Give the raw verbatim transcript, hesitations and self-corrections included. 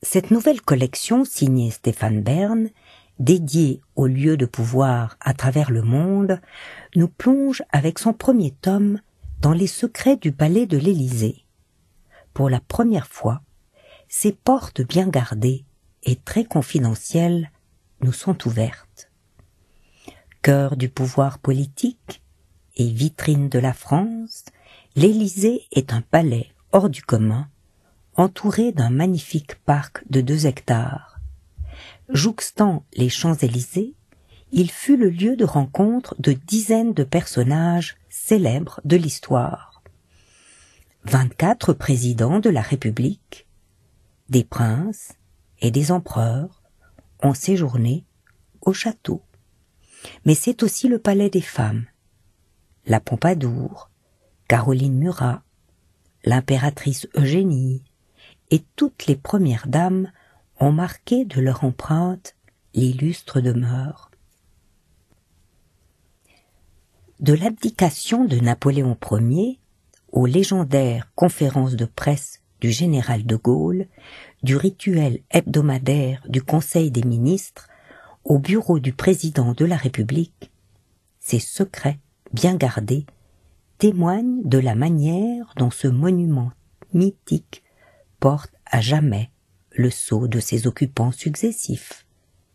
Cette nouvelle collection, signée Stéphane Bern, dédiée aux lieux de pouvoir à travers le monde, nous plonge avec son premier tome dans les secrets du palais de l'Élysée. Pour la première fois, ces portes bien gardées et très confidentielles nous sont ouvertes. Cœur du pouvoir politique et vitrine de la France, l'Élysée est un palais hors du commun, entouré d'un magnifique parc de deux hectares. Jouxtant les Champs-Élysées, il fut le lieu de rencontre de dizaines de personnages célèbres de l'histoire. vingt-quatre présidents de la République, des princes et des empereurs ont séjourné au château. Mais c'est aussi le palais des femmes. La Pompadour, Caroline Murat, l'impératrice Eugénie et toutes les premières dames ont marqué de leur empreinte l'illustre demeure. De l'abdication de Napoléon Ier aux légendaires conférences de presse du général de Gaulle, du rituel hebdomadaire du Conseil des ministres, au bureau du président de la République, ces secrets bien gardés témoignent de la manière dont ce monument mythique porte à jamais le sceau de ses occupants successifs.